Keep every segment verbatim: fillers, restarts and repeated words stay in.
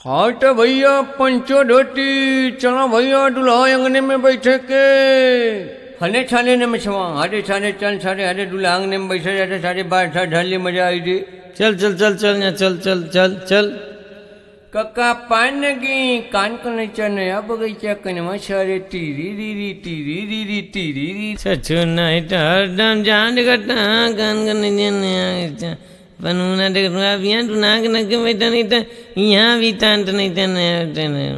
हाँ तो भैया पंचो धोती चलो भैया दूल्हा अंगने में बैठे के हने छाने ने मछवा हरे छाने चल छाने हरे दूल्हा अंगने में बैठे जाते सारे बाहर था ढाली मजा आई थी। चल चल चल चल यहाँ चल चल चल चल कक्का पान की कान को नहीं चने अब बगीचा कने मछरे टीरी रीरी टीरी रीरी टीरी री सचो नहीं तो हरदम जान करता कान का नहीं जाने पनुना देख रहा अब यहाँ तू नाक नक बैठा नहीं था यहाँ भी तांत नहीं था नहीं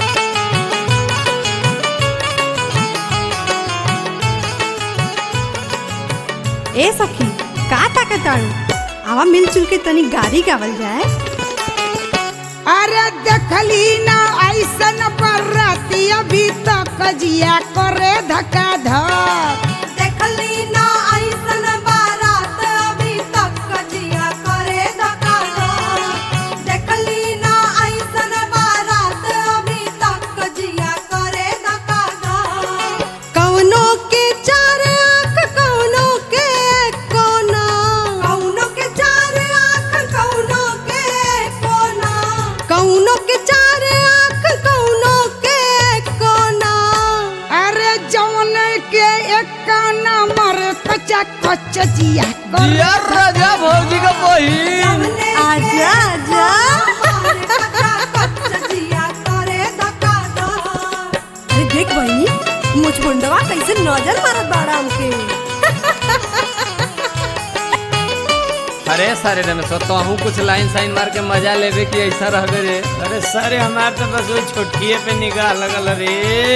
ए सखी का ताकताड़ू आवा मिलजुल के तनी गाड़ी गावल जाए। अरे देखली ना ऐसन बराती अभी तक जिया करे धक्का धक देखली ना ऐसन बारात अभी तक जिया करे धक्का धक देखली ना ऐसन बारात अभी तक जिया करे धक्का धक कौनो के चार आँख कौनो के कोना कौनो के चार आँख कौनो के कोना कौनो के चार आँख कौनो के कोना अरे जौन के एक नंबर कच्चा कच्चा जिया जिया राजा भौजी का बहिन आजा आजा जिया करे धक्का धक। अरे देख बहिनी मुझ बुंडवा कैसे नजर मारत बाड़ा हमके। अरे सारे दिन सोतो हूँ कुछ लाइन साइन मार के मजा लेवे कि ऐसा रह गए। अरे सारे हमारे तो बस वही छोटकिए पे निगाह लगल रे।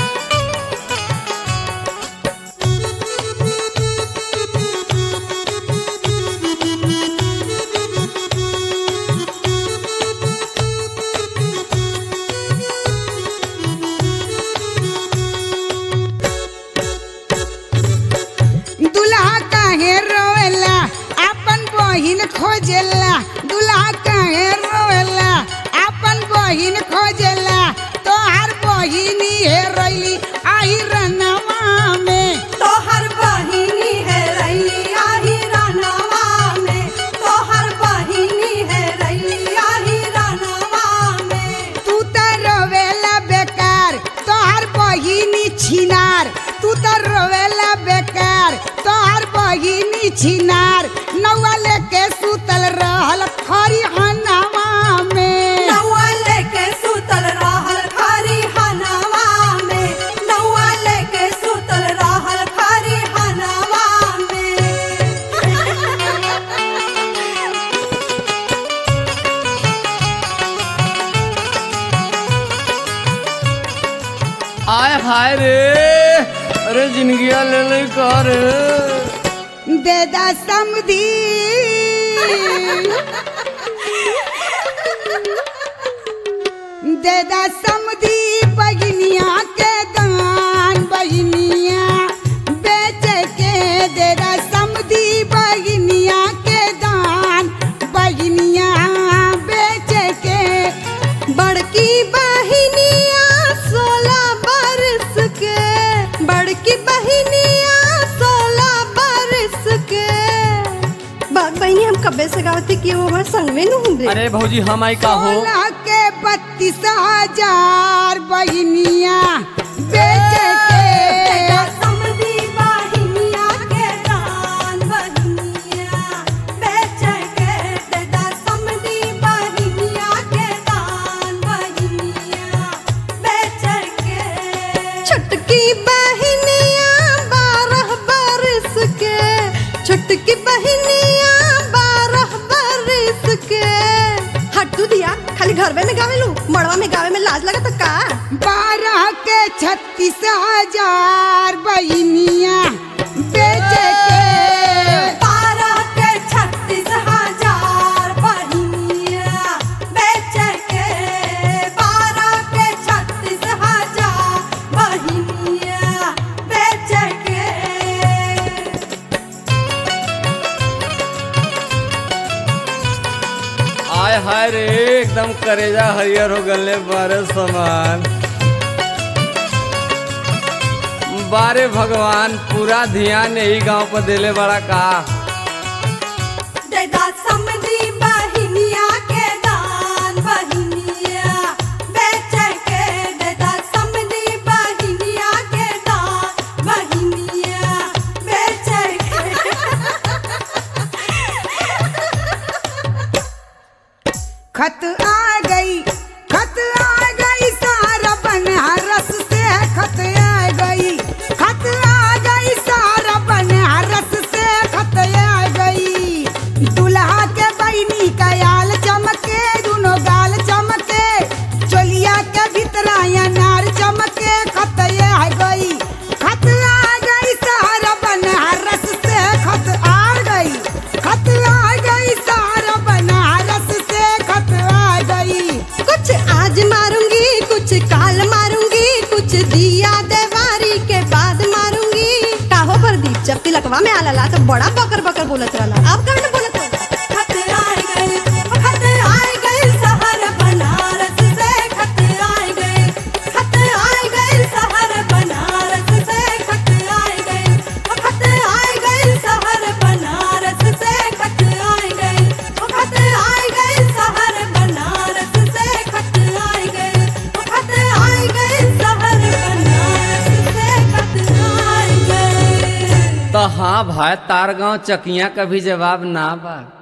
दुल्हा काहे रोवेला अपन बहिन खोजेला दुल्हा काहे रोवेला अपन बहिन खोजेला तोहार बहिनी है रैली आही रनवा में तोहर बहिनी है रैली आही रनवा में तोहर बहिनी है रैली आही रनवा में तू तो रोवेला बेकार तोहार बहिनी छिनार तू तो रोवेला बेकार तोहार बहिनी छिनार नौवा लेके सुतल रहल खरी हनवा में नौवा लेके सुतल रहल खरी हनवा में नौवा लेके सुतल रहल खरी हनवा में। आय हाय रे अरे जिंदगिया ले ले कर देदा समधी देदा समधी बहिनिया के दान बहिनिया बेच के देदा समधी बहिनिया के दान बहिनिया बेच के बड़की बहिनिया सोलह बरस के बड़की बहिनिया सोलह बरस के बात बहनी हम कब्बे से गावती कि वो हमारे संग में नहीं हुए। अरे भौजी हम आई का हो सोलह के बत्तीस हजार बहिनिया बेच के समधी बहिनिया के दान बहिनिया बेच के देदा समधी बहिनिया के दान बहिनिया बेच के छोटकी बहिनिया बारह बरस के छोटकी बहिनिया बारह बरस के हट तू दिया खाली घर में गावे लू मड़वा में गावे में लाज लगा तो का बारह के छत्तीस हजार बहिनिया बेच के बारह के छत्तीस हजार बहिनिया बेच के बारह के छत्तीस हजार बहिनिया बेच के। आय हाय रे एकदम करेजा हरियर हो गले बारे समान बारे भगवान पूरा ध्यान यही गांव पर देले बड़ा का देदा समधी बहिनिया के दान बहिनिया आ गई खत आ गई सारा बनारस से खत आ गई खत आ गई सारा बनारस से खत आ गई दुल्हा के बहनी का याल चमके दुनो गाल चमके चोलिया के भीतरा अनार चमके खत आ गई खत आ गई सारा बनारस से खत आ गई खत आ गई सारा बनारस से खत आ गई कुछ आज मारूंगी कुछ काल मारूंगी कुछ दिया देवारी के बाद मारूंगी काहो पर दीप जब तिलकवा में आला तो बड़ा बकर बकर बोलत रहला अब कहने बोलत हो खत आई गई खत आई गई शहर बनारस से खत आई गई खत आई गई शहर बनारस से खत आई गई खत आई गई शहर बनारस से खत आई गई खत आई गई शहर बनारस से खत आई गई खत आई गई शहर बनारस से खत आई गई। तो हाँ भाई तार गाँव चकिया का भी जवाब ना बा।